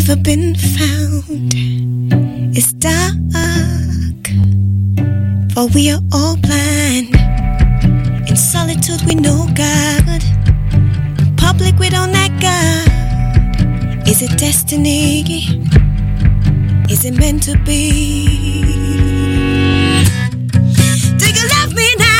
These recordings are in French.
never been found. It's dark, for we are all blind. In solitude we know God. In public we don't like God. Is it destiny? Is it meant to be? Do you love me now?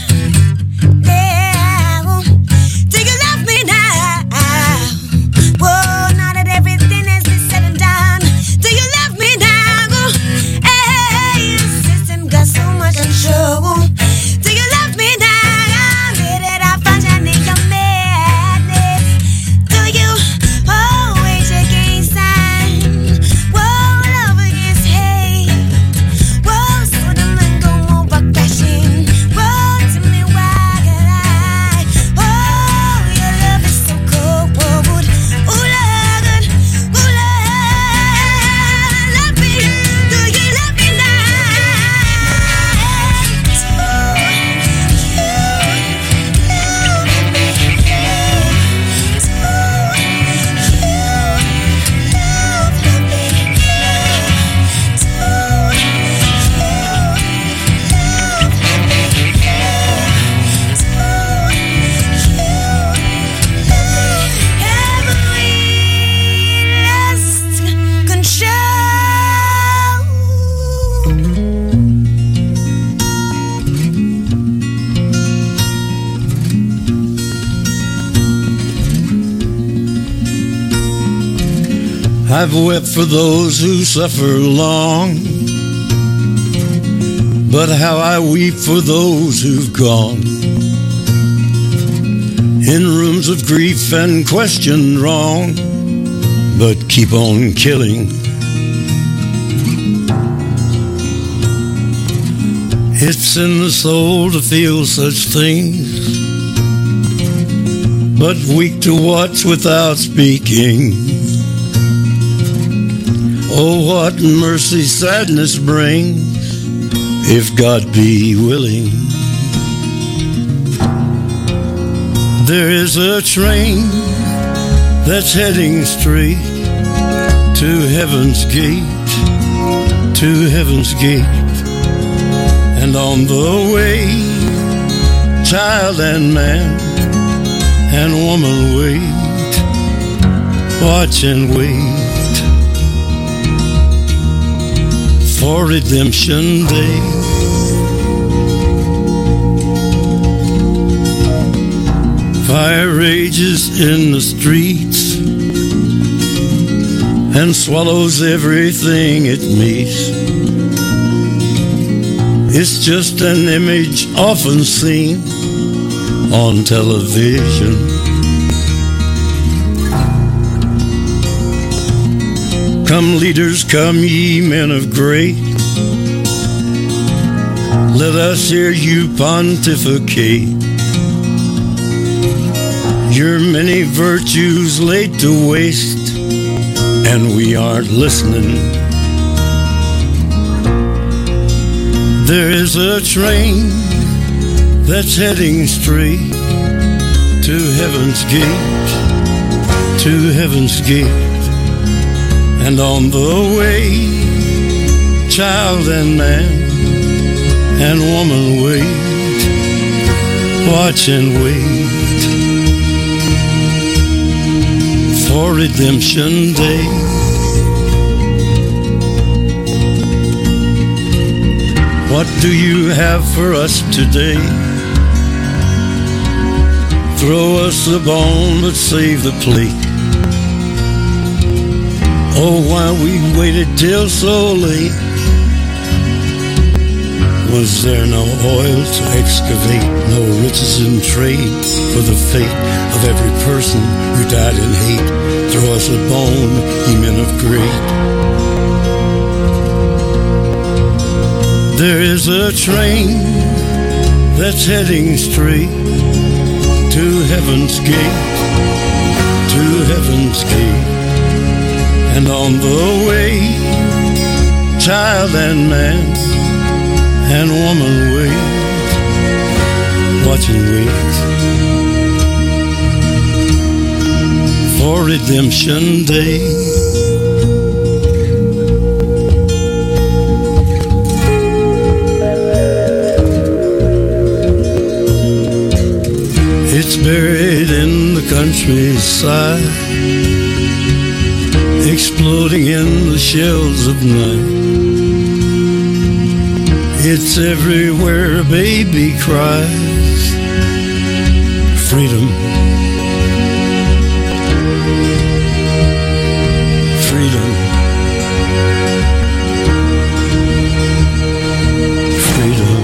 I've wept for those who suffer long, but how I weep for those who've gone in rooms of grief and question wrong, but keep on killing. It's in the soul to feel such things, but weak to watch without speaking. Oh, what mercy sadness brings, if God be willing. There is a train that's heading straight to heaven's gate, to heaven's gate. And on the way, child and man and woman wait, watch and wait for Redemption Day. Fire rages in the streets and swallows everything it meets. It's just an image often seen on television. Come leaders, come ye men of grace, let us hear you pontificate. Your many virtues laid to waste, and we aren't listening. There is a train that's heading straight to heaven's gate, to heaven's gate. And on the way, child and man and woman wait, watch and wait for Redemption Day. What do you have for us today? Throw us the bone, but save the plate. Oh, why we waited till so late? Was there no oil to excavate, no riches in trade for the fate of every person who died in hate? Throw us a bone, ye men of great. There is a train that's heading straight to heaven's gate, to heaven's gate. And on the way, child and man and woman wait, watch and wait for Redemption Day. countryside, exploding in the shells of night. It's everywhere a baby cries. Freedom. Freedom. Freedom.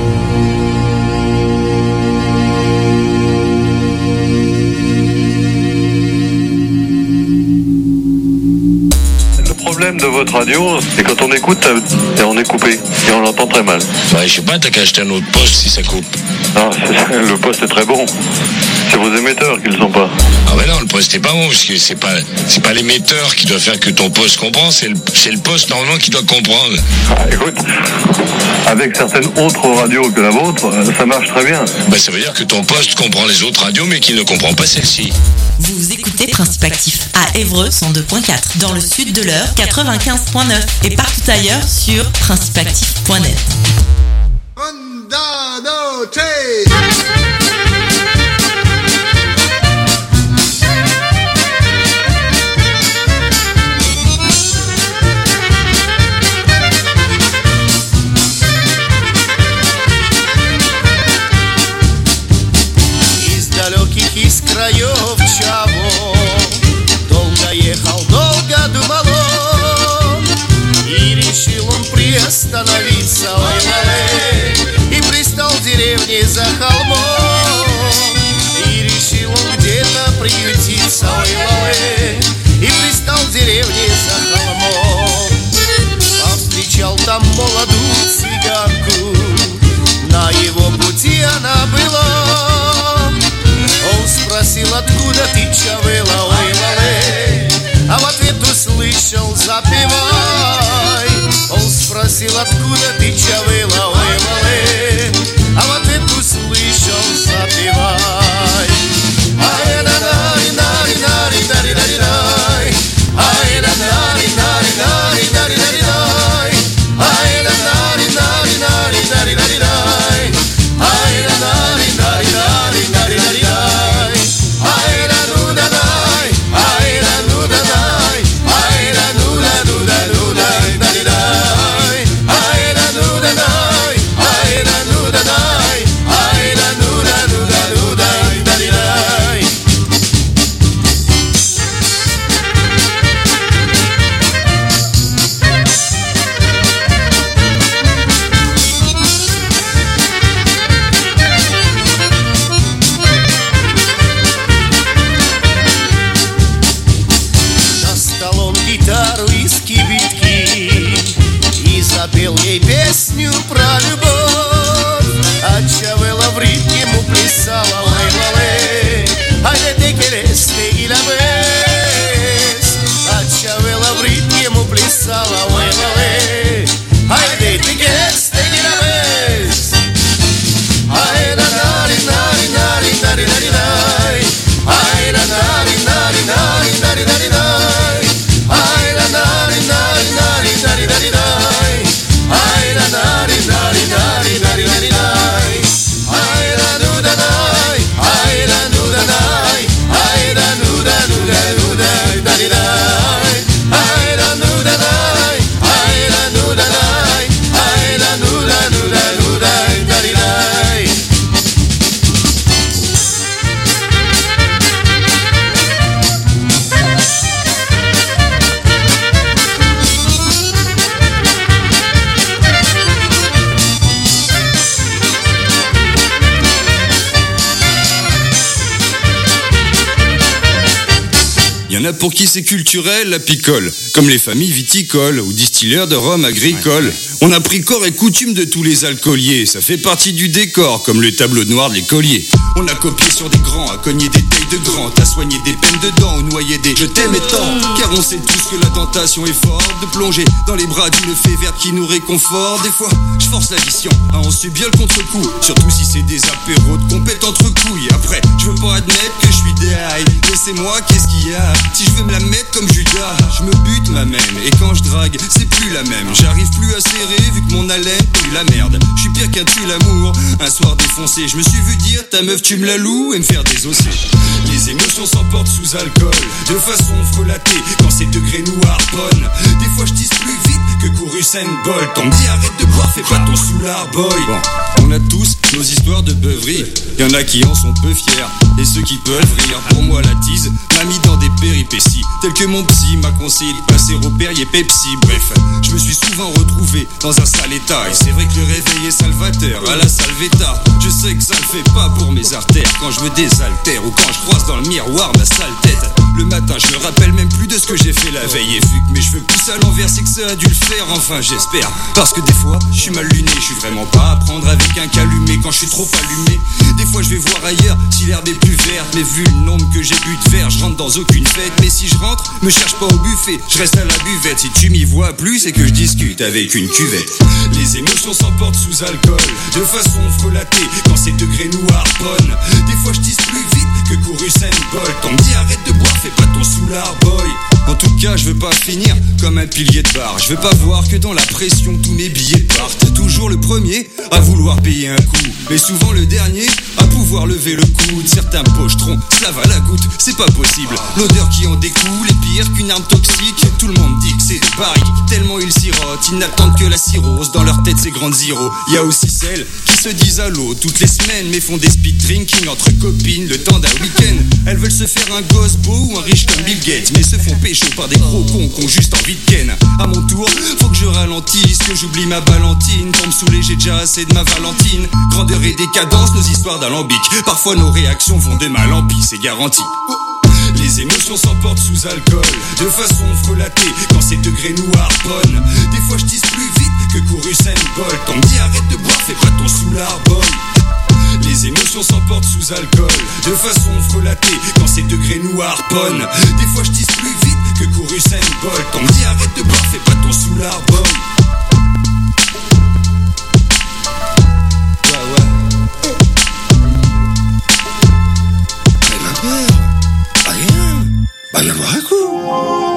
Le problème de votre radio, c'est quand on écoute et on est coupé et on l'entend très mal. Ouais, je sais pas, t'as qu'à acheter un autre poste si ça coupe. Non, le poste est très bon. C'est vos émetteurs qui le sont pas. Ah ouais non, le poste est pas bon parce que c'est pas l'émetteur qui doit faire que ton poste comprend, c'est le poste normalement qui doit comprendre. Ah, écoute, avec certaines autres radios que la vôtre, ça marche très bien. Bah ça veut dire que ton poste comprend les autres radios mais qu'il ne comprend pas celle-ci. Vous écoutez Principe Actif à Évreux 102.4, dans le sud de l'Eure 95.9 et partout ailleurs sur principeactif.net. Из краев чего долго ехал, долго думал он, и решил он приостановиться, ой-ла-лей, и пристал в деревне за холмом, и решил он где-то приютиться, ой-ла-лей, и пристал в деревне за холмом, повстречал там молодую цыганку, на его пути она была. Он спросил, откуда ты чавела, ой-ла-лей, а в ответ услышал, запевай. Он спросил, откуда ты чавела, ой-ла-лей, а в ответ услышал, запевай. Ай-на-на-ри-на-ри-на-ри-на-ри-на-ри-на-ри-на-ри, ай-на-на-ри-на-ри-на-ри-на-ри-на-ри-на-ри, ай-на-на-ри-на-ри-на-ри-на-ри-на-ри-на-ри, запел ей песню про любовь, а чавела в ритме ему плясала, ой-ла-лей, ай де те quieres te la ves, а чавела в ритме ему плясала, ой-ла-лей, ай де te quieres te la ves, ай на-на-ри-на-ри-на-ри-на-ри-на-ри-на-ри, ай на-на-ри-на-ри-на-ри-на-ри-на-ри-на-ри, ай на-на-ри-на-ри-на-ри-на-ри-на-ри, ay la nari nari nari nari nari nari, ay la nuda nai, ay la nuda nai, ay la nuda nuda nuda nari nai, ay la nuda nai, ay la nuda nai, ay la nuda nuda nuda nari nai. Il y en a pour qui c'est culturel, la picole, comme les familles viticoles ou distilleurs de rhum agricole. On a pris corps et coutume de tous les alcooliers, ça fait partie du décor, comme le tableau noir de l'écolier. On a copié sur des grands, à cogner des tailles de grands, à soigner des peines de dents ou noyer des je t'aimais tant. Car on sait tous que la tentation est forte de plonger dans les bras d'une fée verte qui nous réconforte. Des fois, je force l'addition à en subir le contre-coup, surtout si c'est des apéros de compètes entre couilles. Après, je veux pas admettre que je suis des high, laissez-moi, qu'est-ce qu'il y a? Si je veux me la mettre comme Judas, je me bute ma même. Et quand je drague, c'est plus la même. J'arrive plus à serrer vu que mon haleine pue la merde. Je suis pire qu'un tue l'amour. Un soir défoncé, je me suis vu dire ta meuf tu me la loues et me faire désosser. Les émotions s'emportent sous alcool, de façon frelatée, quand c'est degré nous harponne. Des fois je tisse plus vite que court Usain Bolt. On me dit arrête de boire, fais pas ton soulard boy. Bon, on a tous nos histoires de beuverie. Y'en a qui en sont peu fiers, et ceux qui peuvent rire. Pour moi la tease m'a mis dans des péripéties, telles que mon psy m'a conseillé de passer au Perrier Pepsi. Bref, je me suis souvent retrouvé dans un sale état. Et c'est vrai que le réveil est salvateur à la salvetta. Je sais que ça le fait pas pour mes artères quand je me désaltère ou quand je croise dans le miroir ma sale tête. Le matin je me rappelle même plus de ce que j'ai fait la veille. Et vu que mes cheveux poussent à l'envers, c'est que ça a dû le faire, enfin j'espère. Parce que des fois je suis mal luné, je suis vraiment pas à prendre avec un calumet quand je suis trop allumé. Des fois je vais voir ailleurs si l'herbe est plus verte. Mais vu le nombre que j'ai bu de verre, je rentre dans aucune fête. Mais si je rentre, me cherche pas au buffet, je reste à la buvette. Si tu m'y vois plus, c'est que je discute avec une cuvette. Les émotions s'emportent sous alcool, de façon frelatée, quand c'est degré nous harponne. Des fois je tisse plus vite que court Usain Bolt. On me dit arrête de boire, fais pas ton soulard boy. En tout cas je veux pas finir comme un pilier de bar. Je veux pas voir que dans la pression tous mes billets partent. Toujours le premier à vouloir payer un coup, mais souvent le dernier à pouvoir lever le coude. Certains pochetrons se lavent à la goutte, c'est pas possible. L'odeur qui en découle est pire qu'une arme toxique. Tout le monde dit que c'est des barriques, tellement ils sirotent. Ils n'attendent que la cirrhose, dans leur tête c'est grande zéro. Y a aussi celles qui se disent allô toutes les semaines, mais font des speed drinking entre copines le temps d'un week-end. Elles veulent se faire un gosse beau ou un riche comme Bill Gates, mais se font pécho par des gros cons qui ont juste envie de ken. À mon tour, faut que je ralentisse, que j'oublie ma Valentine. Pour me saouler j'ai déjà assez de ma Valentine. Grandeur et décadence, nos histoires d'alambic. Parfois nos réactions vont de mal en pis, c'est garanti. Les émotions s'emportent sous alcool, de façon frelatée, quand c'est degré nous harponne. Des fois je tisse plus vite que court Usain Bolt. On me dit arrête de boire, fais pas ton soulard boy. Les émotions s'emportent sous alcool, de façon frelatée, quand c'est degré nous harponne. Des fois je tisse plus vite que court Usain Bolt. On me dit arrête de boire, fais pas ton soulard boy. Vaya Marco.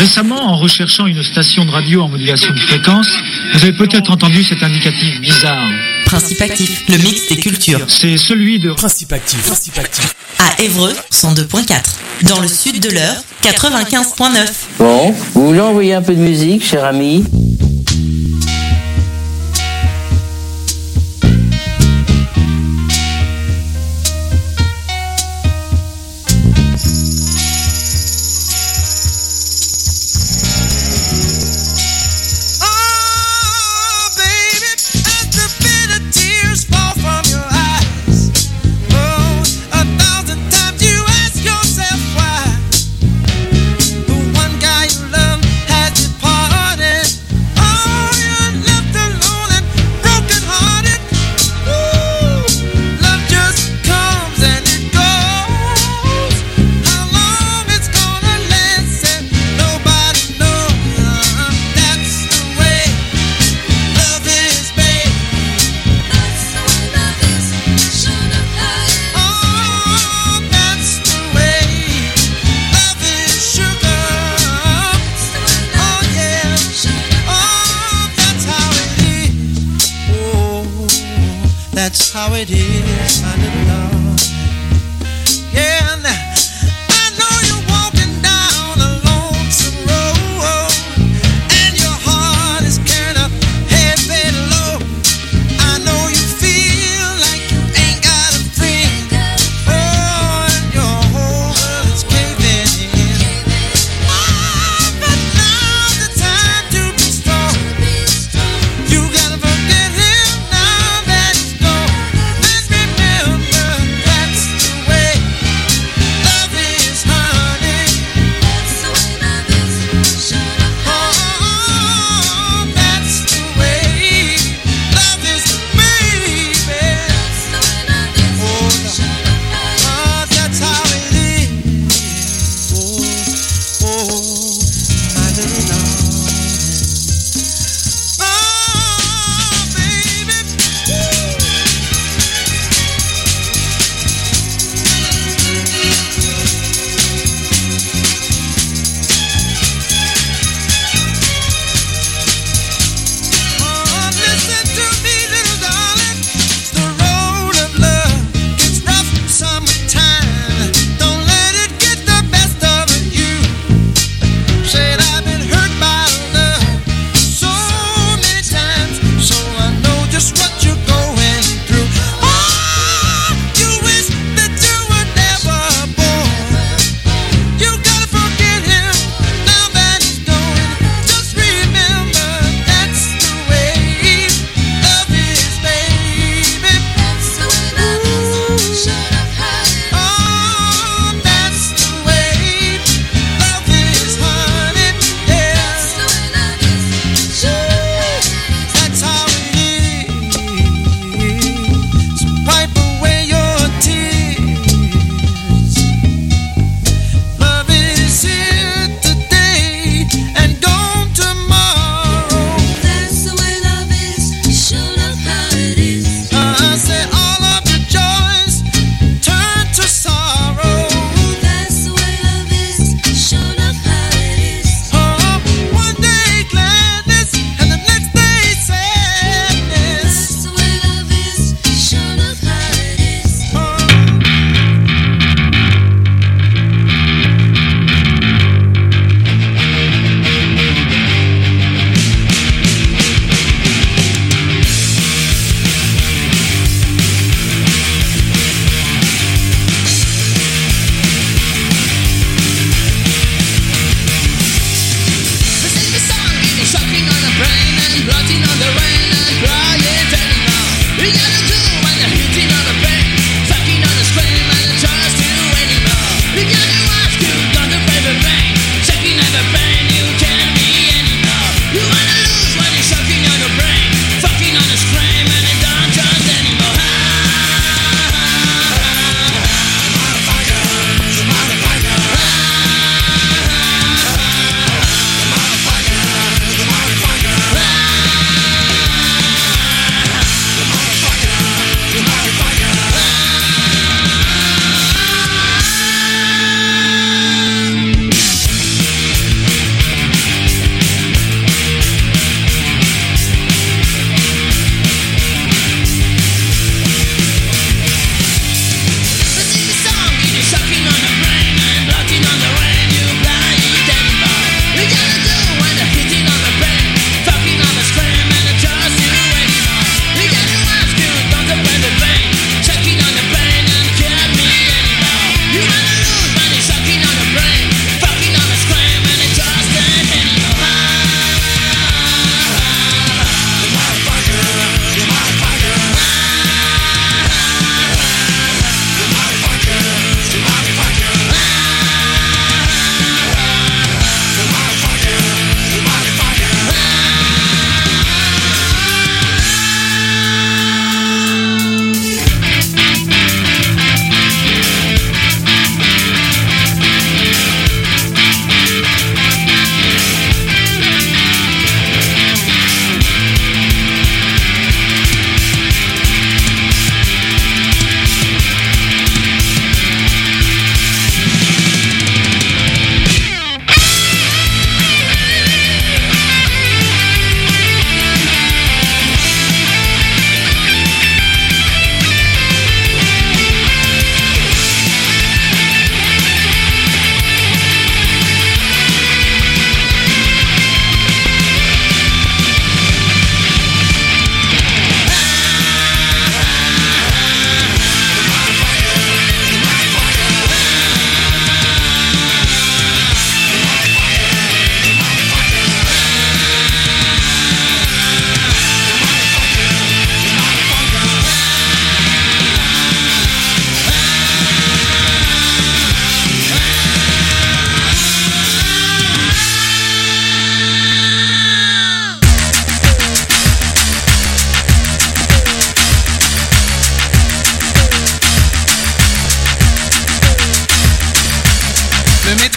Récemment, en recherchant une station de radio en modulation de fréquence, vous avez peut-être entendu cet indicatif bizarre. Principe Actif, le mix des cultures. C'est celui de Principe Actif. À Évreux, 102.4. Dans le sud de l'Eure, 95.9. Bon, vous voulez envoyer un peu de musique, cher ami ? That's how it is, my little love. Yeah, now, I know you're walking down a lonesome road, and your heart is carrying a heavy load. I know you feel like you ain't got a friend. Oh, and your whole world is caving in. Oh, but now's the time to be strong. You gotta forget him now that he's gone. Let's remember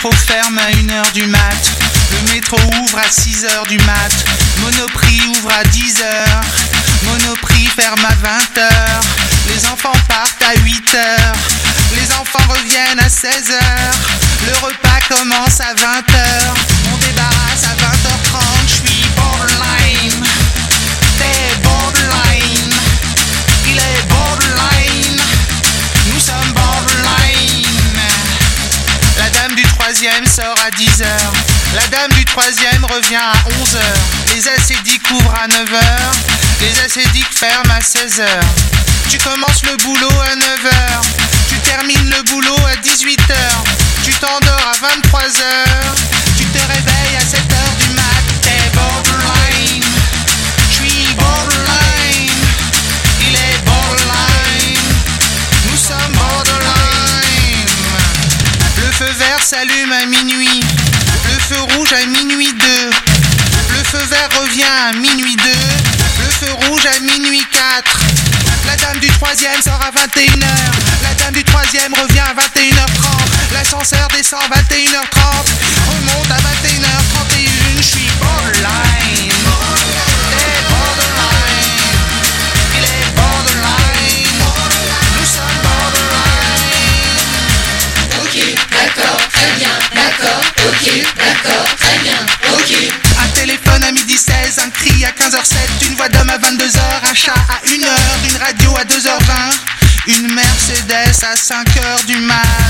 métro ferme à 1h du mat. Le métro ouvre à 6h du mat. Monoprix ouvre à 10h. Monoprix ferme à 20h. Les enfants partent à 8h. Les enfants reviennent à 16h. Le repas commence à 20h. On débarrasse à 20h30. Je suis borderline. T'es borderline. Il est borderline. Nous sommes borderline. La dame du 3e sort à 10h. La dame du 3e revient à 11h. Les acédiques ouvrent à 9h. Les acédiques ferment à 16h. Tu commences le boulot à 9h. Tu termines le boulot à 18h. Tu t'endors à 23h. Tu te réveilles à 7h du mat. T'es borderline. Je suis borderline. Il est borderline. Nous sommes borderline. Le feu vert s'allume à minuit. Le feu rouge à minuit 2. Le feu vert revient à minuit 2. Le feu rouge à minuit 4. La dame du 3e sort à 21h. La dame du 3e revient à 21h30. L'ascenseur descend à 21h30. Remonte à 21h31. Je suis borderline. T'es borderline. Il est borderline. Nous sommes borderline. Ok, d'accord, très bien. D'accord, ok, d'accord, très bien. Ok. Un téléphone à 12h16, un cri à 15h07, une voix d'homme à 22h, un chat à 1h, une radio à 2h20, une Mercedes à 5h du mat.